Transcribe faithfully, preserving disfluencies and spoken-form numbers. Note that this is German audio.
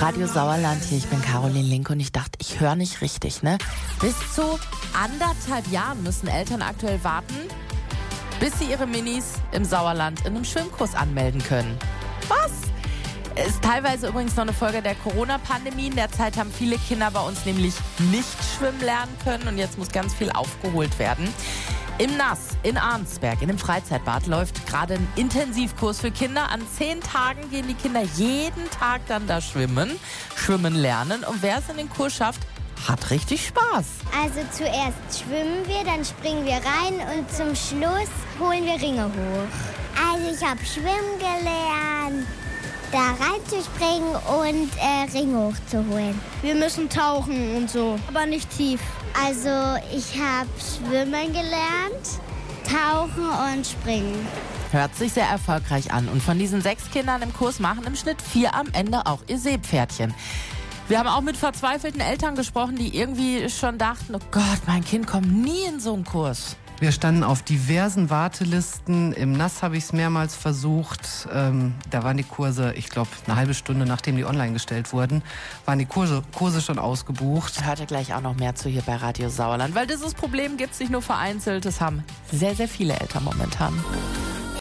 Radio Sauerland hier, ich bin Caroline Link und ich dachte, ich höre nicht richtig, ne? Bis zu anderthalb Jahren müssen Eltern aktuell warten, bis sie ihre Minis im Sauerland in einem Schwimmkurs anmelden können. Was? Ist teilweise übrigens noch eine Folge der Corona-Pandemie. In der Zeit haben viele Kinder bei uns nämlich nicht schwimmen lernen können und jetzt muss ganz viel aufgeholt werden. Im Nass in Arnsberg, in einem Freizeitbad, läuft gerade ein Intensivkurs für Kinder. An zehn Tagen gehen die Kinder jeden Tag dann da schwimmen, schwimmen lernen. Und wer es in den Kurs schafft, hat richtig Spaß. Also zuerst schwimmen wir, dann springen wir rein und zum Schluss holen wir Ringe hoch. Also ich habe schwimmen gelernt, da reinzuspringen und äh, Ringe hochzuholen. Wir müssen tauchen und so, aber nicht tief. Also ich habe schwimmen gelernt, tauchen und springen. Hört sich sehr erfolgreich an. Und von diesen sechs Kindern im Kurs machen im Schnitt vier am Ende auch ihr Seepferdchen. Wir haben auch mit verzweifelten Eltern gesprochen, die irgendwie schon dachten, oh Gott, mein Kind kommt nie in so einen Kurs. Wir standen auf diversen Wartelisten. Im Nass habe ich es mehrmals versucht. Ähm, da waren die Kurse, ich glaube, eine halbe Stunde nachdem die online gestellt wurden, waren die Kurse, Kurse schon ausgebucht. Hört ihr gleich auch noch mehr zu hier bei Radio Sauerland, weil dieses Problem gibt es nicht nur vereinzelt, es haben sehr, sehr viele Eltern momentan.